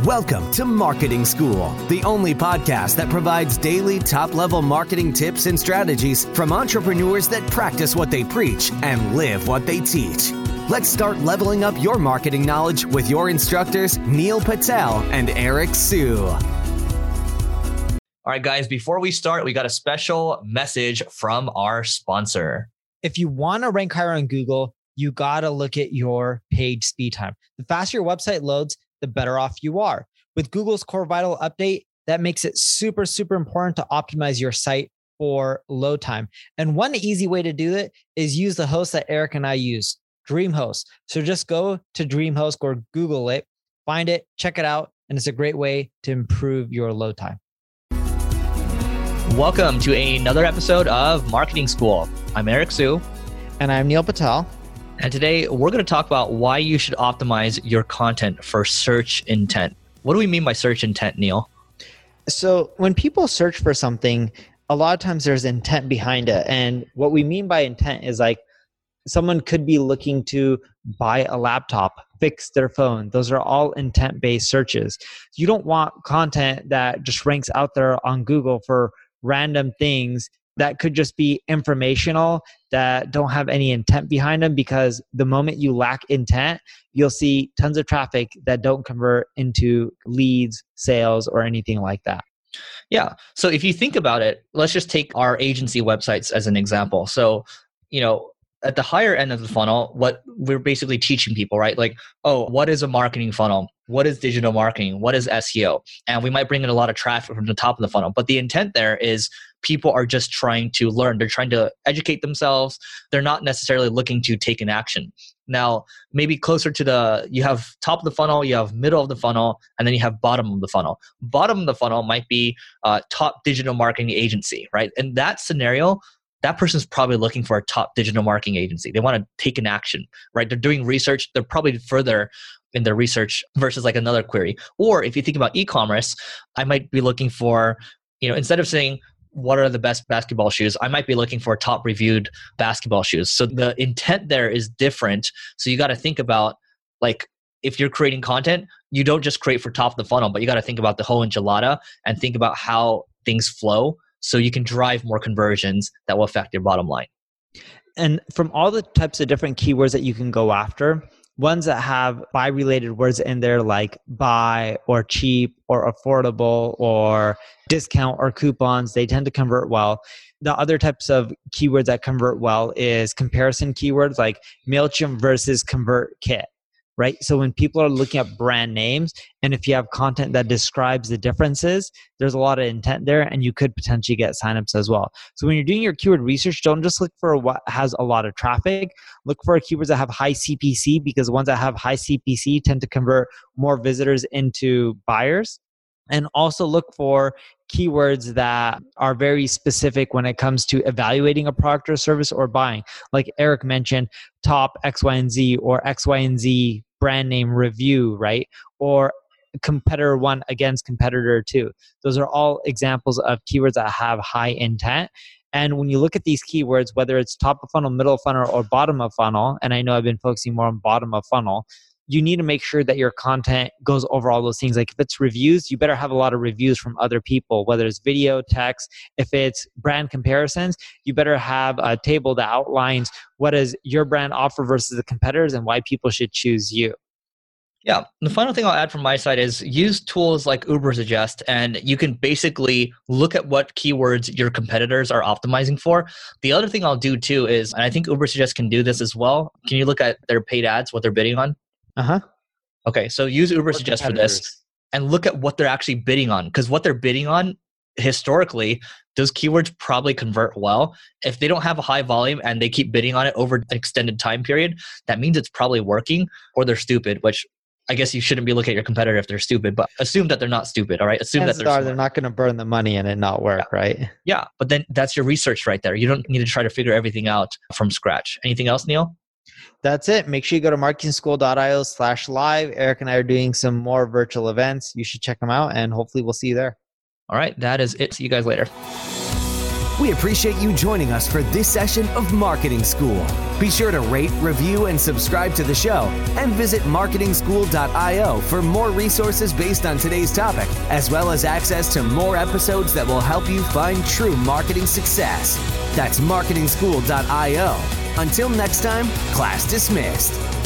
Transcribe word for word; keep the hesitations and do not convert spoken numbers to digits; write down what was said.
Welcome to Marketing School, the only podcast that provides daily top-level marketing tips and strategies from entrepreneurs that practice what they preach and live what they teach. Let's start leveling up your marketing knowledge with your instructors, Neil Patel and Eric Siu. All right, guys, before we start, we got a special message from our sponsor. If you want to rank higher on Google, you got to look at your page speed time. The faster your website loads, the better off you are. With Google's Core Vital update, that makes it super, super important to optimize your site for load time. And one easy way to do it is use the host that Eric and I use, DreamHost. So just go to DreamHost or Google it, find it, check it out, and it's a great way to improve your load time. Welcome to another episode of Marketing School. I'm Eric Siu. And I'm Neil Patel. And today we're going to talk about why you should optimize your content for search intent. What do we mean by search intent, Neil? So when people search for something, a lot of times there's intent behind it. And what we mean by intent is like someone could be looking to buy a laptop, fix their phone. Those are all intent-based searches. You don't want content that just ranks out there on Google for random things that could just be informational that don't have any intent behind them, because the moment you lack intent, you'll see tons of traffic that don't convert into leads, sales, or anything like that. Yeah. So if you think about it, let's just take our agency websites as an example. So, you know, at the higher end of the funnel, what we're basically teaching people, right? Like, oh, what is a marketing funnel? What is digital marketing? What is S E O? And we might bring in a lot of traffic from the top of the funnel. But the intent there is people are just trying to learn. They're trying to educate themselves. They're not necessarily looking to take an action. Now, maybe closer to the, you have top of the funnel, you have middle of the funnel, and then you have bottom of the funnel. Bottom of the funnel might be uh, top digital marketing agency, right? In that scenario, that person's probably looking for a top digital marketing agency. They want to take an action, right? They're doing research. They're probably further in their research versus like another query. Or if you think about e-commerce, I might be looking for, you know, instead of saying, what are the best basketball shoes? I might be looking for top reviewed basketball shoes. So the intent there is different. So you got to think about, like, if you're creating content, you don't just create for top of the funnel, but you got to think about the whole enchilada and think about how things flow so you can drive more conversions that will affect your bottom line. And from all the types of different keywords that you can go after, ones that have buy-related words in there like buy or cheap or affordable or discount or coupons, they tend to convert well. The other types of keywords that convert well is comparison keywords like MailChimp versus ConvertKit, right? So when people are looking at brand names, and if you have content that describes the differences, there's a lot of intent there, and you could potentially get signups as well. So when you're doing your keyword research, don't just look for what has a lot of traffic. Look for keywords that have high C P C, because the ones that have high C P C tend to convert more visitors into buyers. And also look for keywords that are very specific when it comes to evaluating a product or service or buying. Like Eric mentioned, top X, Y, and Z, or X, Y, and Z brand name review, right? Or competitor one against competitor two. Those are all examples of keywords that have high intent. And when you look at these keywords, whether it's top of funnel, middle of funnel, or bottom of funnel, and I know I've been focusing more on bottom of funnel, you need to make sure that your content goes over all those things. Like if it's reviews, you better have a lot of reviews from other people, whether it's video, text. If it's brand comparisons, you better have a table that outlines what does your brand offer versus the competitors and why people should choose you. Yeah. The final thing I'll add from my side is use tools like Ubersuggest, and you can basically look at what keywords your competitors are optimizing for. The other thing I'll do too is, and I think Ubersuggest can do this as well, can you look at their paid ads, what they're bidding on? Uh-huh. Okay, so use Ubersuggest for this and look at what they're actually bidding on, because what they're bidding on historically, those keywords probably convert well. If they don't have a high volume and they keep bidding on it over an extended time period, that means it's probably working, or they're stupid, which I guess you shouldn't be looking at your competitor if they're stupid, but assume that they're not stupid, all right? Assume Chances that they're are smart. they're not going to burn the money and it not work, yeah. right? Yeah, but then that's your research right there. You don't need to try to figure everything out from scratch. Anything else, Neil? That's it. Make sure you go to marketingschool.io slash live. Eric and I are doing some more virtual events. You should check them out, and hopefully we'll see you there. All right, that is it. See you guys later. We appreciate you joining us for this session of Marketing School. Be sure to rate, review, and subscribe to the show, and visit marketing school dot io for more resources based on today's topic, as well as access to more episodes that will help you find true marketing success. That's marketing school dot io. Until next time, class dismissed.